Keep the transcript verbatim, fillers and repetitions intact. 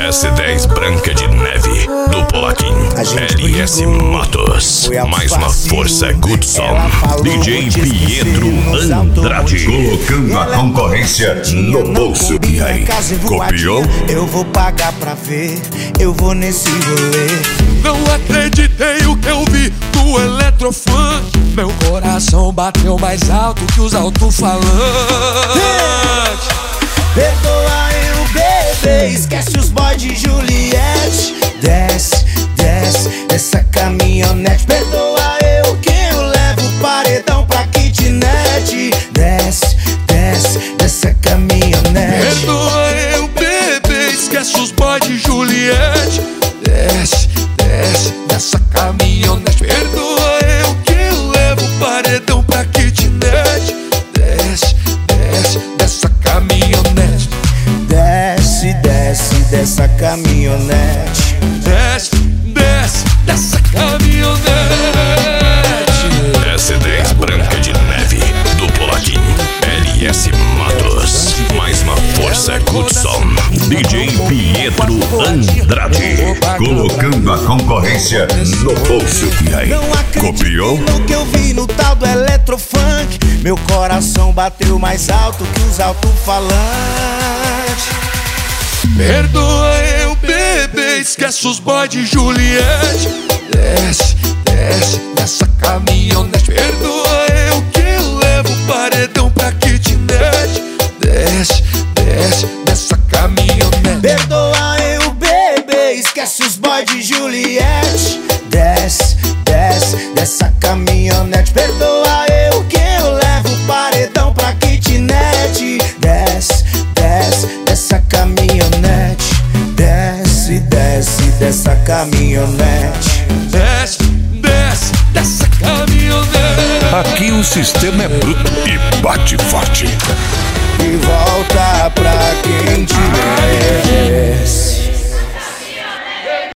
S dez Branca de Neve, do Polaquim, L S Matos, mais uma força Goodson, D J Pietro Andrade, colocando a concorrência no bolso. E aí, copiou? Eu vou pagar pra ver, eu vou nesse rolê. Não acreditei o que eu vi do eletrofunk. Meu coração bateu mais alto que os alto-falantes. Perdoa eu, bebê, esquece os boys de Juliette. Desce, desce, dessa caminhonete. Perdoa eu que eu levo o paredão pra kitnet. Desce, desce, dessa caminhonete. Perdoa eu, bebê, esquece os boys de Juliette. Desce, desce, dessa caminhonete. Perdoa eu que eu levo o paredão pra kitnet. Desce, desce, dessa caminhonete. Desce, desce, dessa caminhonete. Desce, desce, dessa caminhonete. S dez Branca de Neve, do Polaquim, L S Matos, mais uma força Goodson, D J Pietro Andrade, colocando a concorrência no bolso. E aí, copiou? No que eu vi no tal do eletrofunk. Meu coração bateu mais alto que os alto-falantes. Perdoa eu, bebê, esquece os boys de Juliette. Desce, desce, dessa caminhonete. Perdoa eu que eu levo o paredão pra kitnet. Desce, desce, dessa caminhonete. Perdoa eu, bebê, esquece os boys de Juliette. Desce, desce, dessa caminhonete. Perdoa eu que eu levo o paredão pra kitnet. Desce, desce, dessa caminhonete. Desce, desce, dessa caminhonete. Desce, desce, dessa caminhonete. Aqui o sistema é bruto e bate forte. E volta pra